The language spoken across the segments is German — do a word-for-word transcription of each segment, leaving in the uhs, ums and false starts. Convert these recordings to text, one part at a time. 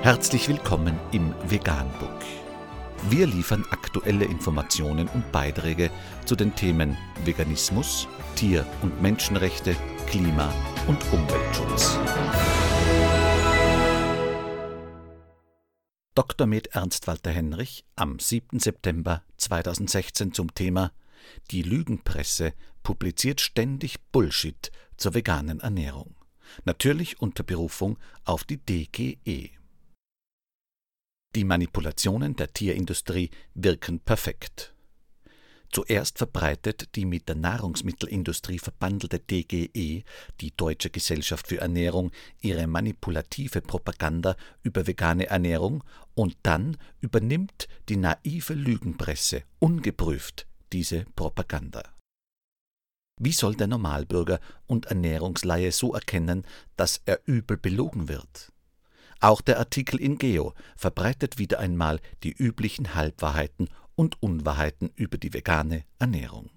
Herzlich willkommen im Veganbook. Wir liefern aktuelle Informationen und Beiträge zu den Themen Veganismus, Tier- und Menschenrechte, Klima- und Umweltschutz. Doktor med Ernst Walter Henrich am siebten September zweitausendsechzehn zum Thema Die Lügenpresse publiziert ständig Bullshit zur veganen Ernährung. Natürlich unter Berufung auf die D G E. Die Manipulationen der Tierindustrie wirken perfekt. Zuerst verbreitet die mit der Nahrungsmittelindustrie verbandelte D G E, die Deutsche Gesellschaft für Ernährung, ihre manipulative Propaganda über vegane Ernährung und dann übernimmt die naive Lügenpresse ungeprüft diese Propaganda. Wie soll der Normalbürger und Ernährungsleihe so erkennen, dass er übel belogen wird? Auch der Artikel in Geo verbreitet wieder einmal die üblichen Halbwahrheiten und Unwahrheiten über die vegane Ernährung.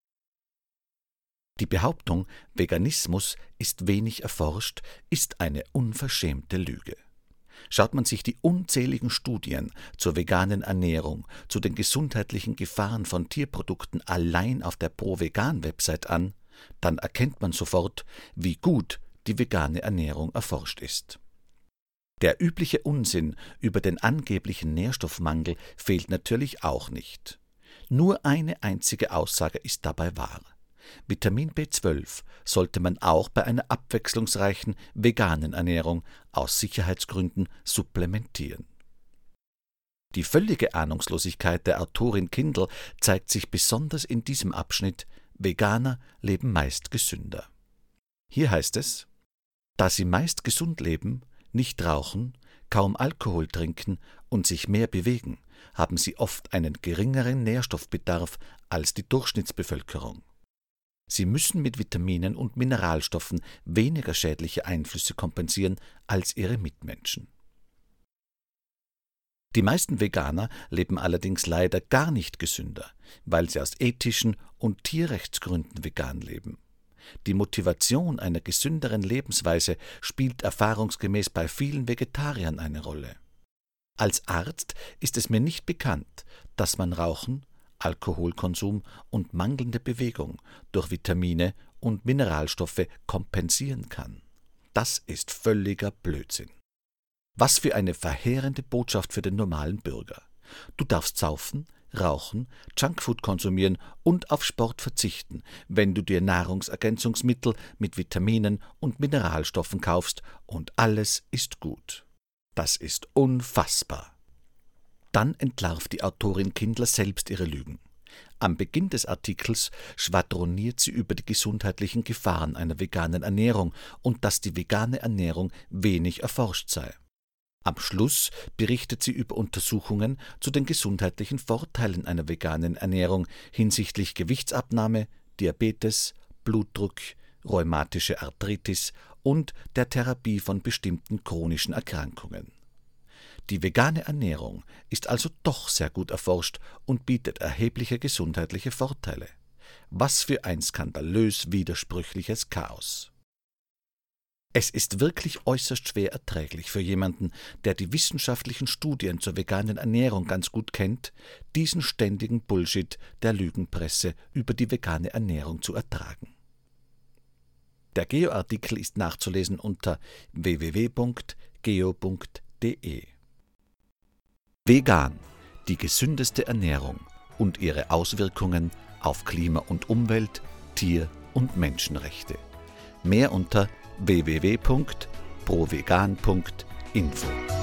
Die Behauptung, Veganismus ist wenig erforscht, ist eine unverschämte Lüge. Schaut man sich die unzähligen Studien zur veganen Ernährung, zu den gesundheitlichen Gefahren von Tierprodukten allein auf der Pro-Vegan-Website an, dann erkennt man sofort, wie gut die vegane Ernährung erforscht ist. Der übliche Unsinn über den angeblichen Nährstoffmangel fehlt natürlich auch nicht. Nur eine einzige Aussage ist dabei wahr. Vitamin B zwölf sollte man auch bei einer abwechslungsreichen veganen Ernährung aus Sicherheitsgründen supplementieren. Die völlige Ahnungslosigkeit der Autorin Kindl zeigt sich besonders in diesem Abschnitt Veganer leben meist gesünder. Hier heißt es, da sie meist gesund leben, nicht rauchen, kaum Alkohol trinken und sich mehr bewegen, haben sie oft einen geringeren Nährstoffbedarf als die Durchschnittsbevölkerung. Sie müssen mit Vitaminen und Mineralstoffen weniger schädliche Einflüsse kompensieren als ihre Mitmenschen. Die meisten Veganer leben allerdings leider gar nicht gesünder, weil sie aus ethischen und Tierrechtsgründen vegan leben. Die Motivation einer gesünderen Lebensweise spielt erfahrungsgemäß bei vielen Vegetariern eine Rolle. Als Arzt ist es mir nicht bekannt, dass man Rauchen, Alkoholkonsum und mangelnde Bewegung durch Vitamine und Mineralstoffe kompensieren kann. Das ist völliger Blödsinn. Was für eine verheerende Botschaft für den normalen Bürger. Du darfst saufen, rauchen, Junkfood konsumieren und auf Sport verzichten, wenn du dir Nahrungsergänzungsmittel mit Vitaminen und Mineralstoffen kaufst und alles ist gut. Das ist unfassbar. Dann entlarvt die Autorin Kindl selbst ihre Lügen. Am Beginn des Artikels schwadroniert sie über die gesundheitlichen Gefahren einer veganen Ernährung und dass die vegane Ernährung wenig erforscht sei. Am Schluss berichtet sie über Untersuchungen zu den gesundheitlichen Vorteilen einer veganen Ernährung hinsichtlich Gewichtsabnahme, Diabetes, Blutdruck, rheumatische Arthritis und der Therapie von bestimmten chronischen Erkrankungen. Die vegane Ernährung ist also doch sehr gut erforscht und bietet erhebliche gesundheitliche Vorteile. Was für ein skandalös widersprüchliches Chaos. Es ist wirklich äußerst schwer erträglich für jemanden, der die wissenschaftlichen Studien zur veganen Ernährung ganz gut kennt, diesen ständigen Bullshit der Lügenpresse über die vegane Ernährung zu ertragen. Der Geo-Artikel ist nachzulesen unter w w w punkt geo punkt d e. Vegan, die gesündeste Ernährung und ihre Auswirkungen auf Klima und Umwelt, Tier- und Menschenrechte. Mehr unter w w w punkt pro vegan punkt info.